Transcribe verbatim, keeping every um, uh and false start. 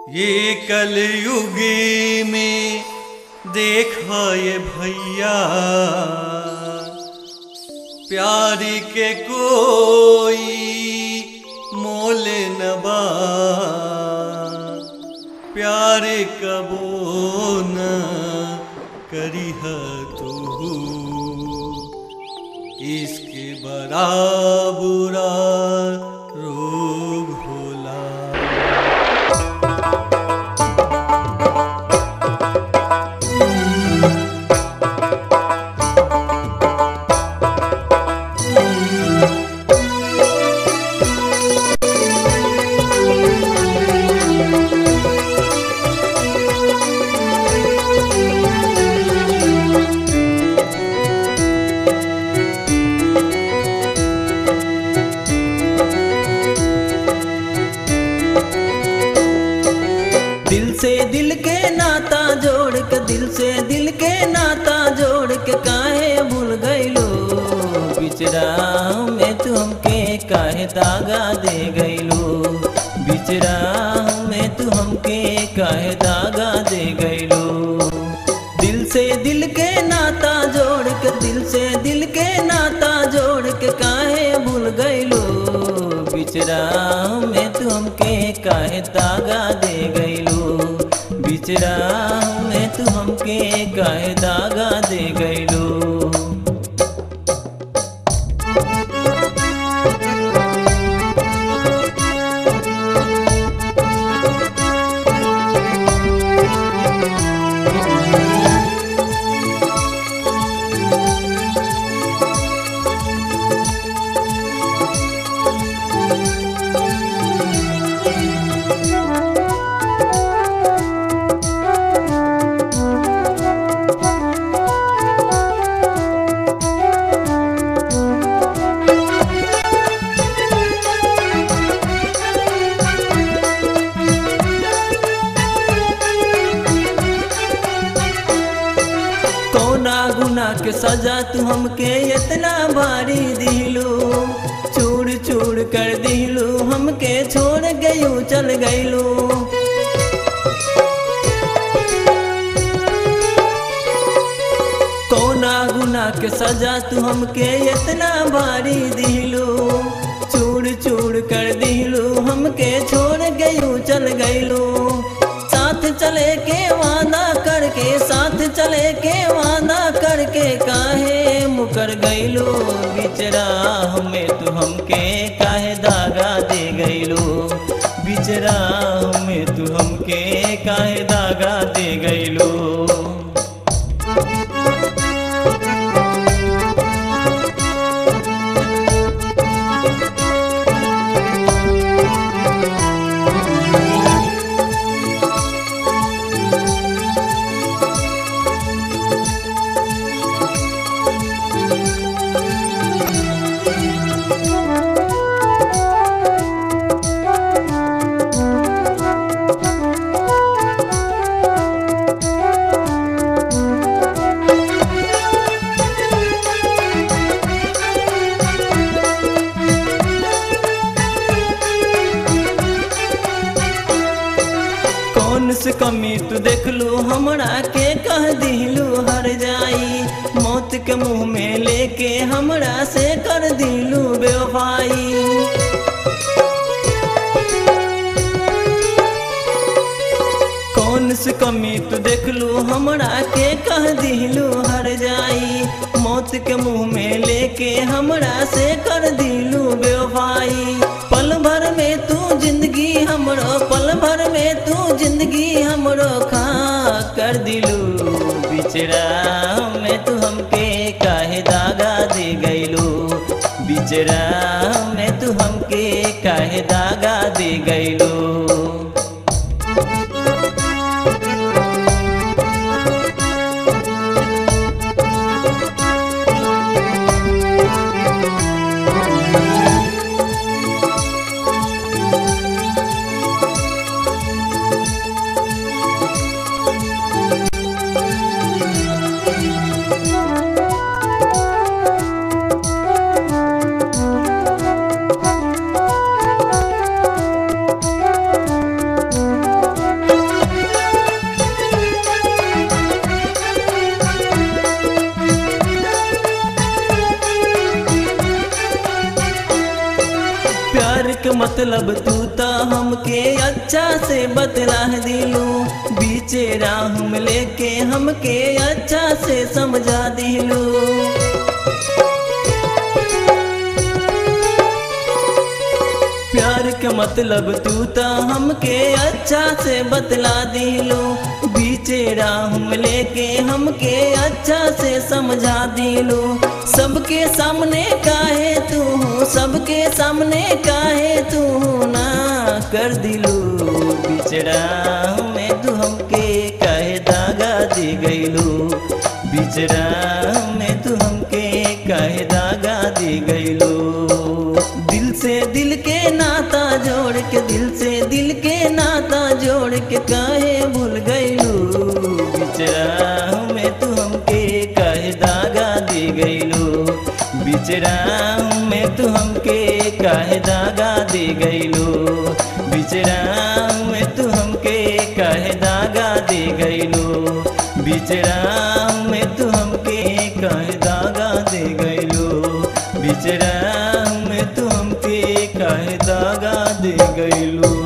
ये कलयुगी में देखा ये भैया प्यार के कोई मोल न बा, प्यार कबो न करिह तू, इसके बड़ा बुरा रोग होला। दिल से दिल के नाता जोड़ के दिल से दिल के नाता जोड़ के काहे भूल गईलो, बिचरा में तू हमके काहे दागा दे गईलो, बिचरा में तू हमके काहे दागा दे गईलो। दिल से दिल के नाता जोड़ के दिल से दिल के नाता जोड़ के काहे भूल गईलो, बिचरा में तू हमके काहे दागा दे गईलो, बिचरा में तू हमके काहे दागा दे गईलो। गुना के सजा तू हमके इतना भारी दिलू, चूर चूर कर दिलू, हमके छोड़ गयू चल गईलू। कौना गुना के सजा तू हमके इतना भारी दिलू, चूर चूर कर दिलू, हमके छोड़ गयू चल गईलू। साथ चले के वादा करके साथ चले के वादा करके काहे मुकर गईलो, बिचरा हमें तू हमके काहे दागा दे गईलो, बिचरा हमें तू हमके काहे दागा दे गईलो। कौन से कमी तू देख लू हमरा के कह दिलू हर जाई, मौत के मुंह में लेके हमरा से कर दिलू बेवफाई। कौन से कमी तू देख लू हमरा के कह दिलू हर जाई, मौत के मुंह में लेके हमरा से कर दिलू बेवफाई। पल भर में तू जिंदगी हमरो पल भर में तू जिंदगी हमरो खा कर दिलू, बिचरा में तू हमके काहे दागा दे गईलू, बिचरा में तू हमके काहे दागा दे गईलू। मतलब तू तो हमके अच्छा से बतला दिलू, बीचे राह में लेके हमके अच्छा से समझा दिलू। प्यार के मतलब तू तो हमके अच्छा से बतला दिलू, बीचे राह में लेके हमके अच्छा से समझा दिलू। सबके सामने काहे तू, सबके सामने काहे तू ना कर दिलू, बिचड़ा में तू हमके काहे दागा दे गईलू, बिचड़ा में तू हमके काहे दागा दे गईलू। दिल से दिल के नाता जोड़ के, दिल से दिल के नाता जोड़ के काहे भूल गईलू, बिचड़ा में तू हमके काहे दागा दे गईलू, बिचड़ा में तू हमके काहे दागा दे गईलू, बिचड़ा में तू हमके काहे दागा दे गईलू, बिचड़ा में तू हमके काहे दागा दे गईलू, बिचड़ा में तू हमके काहे दागा दे गईलू।